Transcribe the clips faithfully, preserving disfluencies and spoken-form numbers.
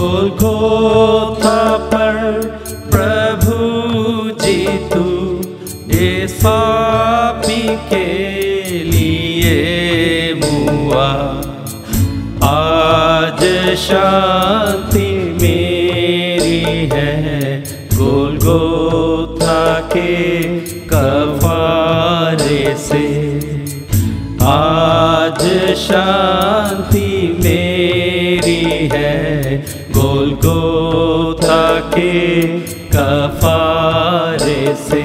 Golgotha पर प्रभु जी तू इस पापी के लिए मुआ। आज शांति मेरी है गोलगोथा के कफारे से। आज शांति मेरी है गोलगोथा के कफारे से।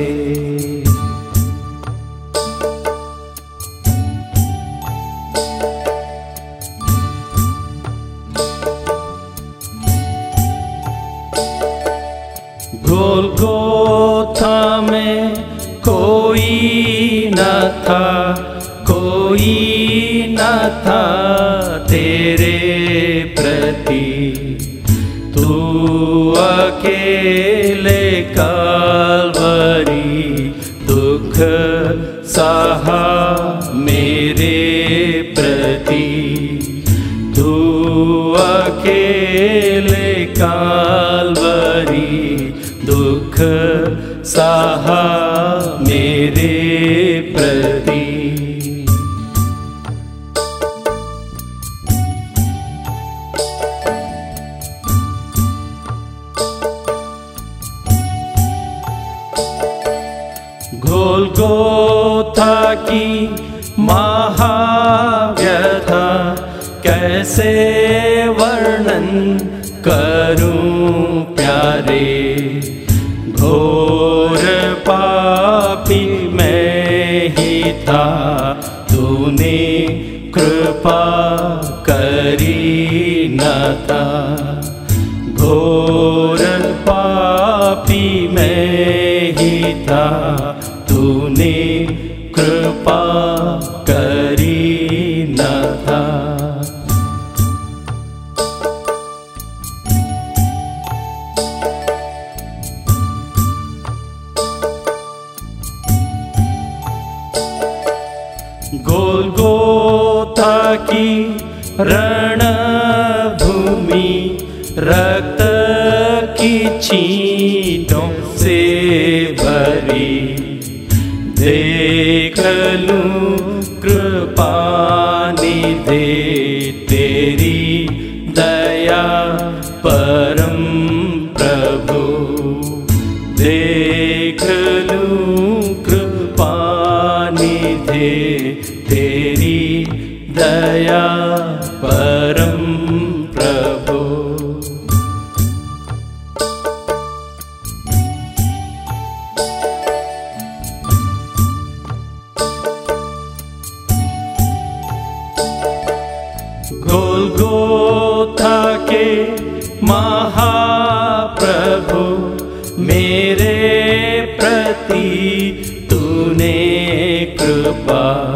गोलगोथा में कोई न था, कोई न था तेरे प्रति। तू अकेले काल्वरी दुख सहा मेरे प्रति। तू अकेले काल्वरी दुख सहा मेरे प्रति। गोलगोथा की महाव्यथा कैसे वर्णन करूं प्यारे। घोर पापी मैं ही था, तूने कृपा करी न था। घोर पापी मैं ही था, तूने कृपा करी न था। गोलगोथा की रणभूमि रक्त की छींटों से भरी। देख लूं कृपा निधे तेरी दया परम प्रभु। देख लूं कृपा निधे तेरी दया परम प्रभु। गोलगोथा के महाप्रभु मेरे प्रति तूने कृपा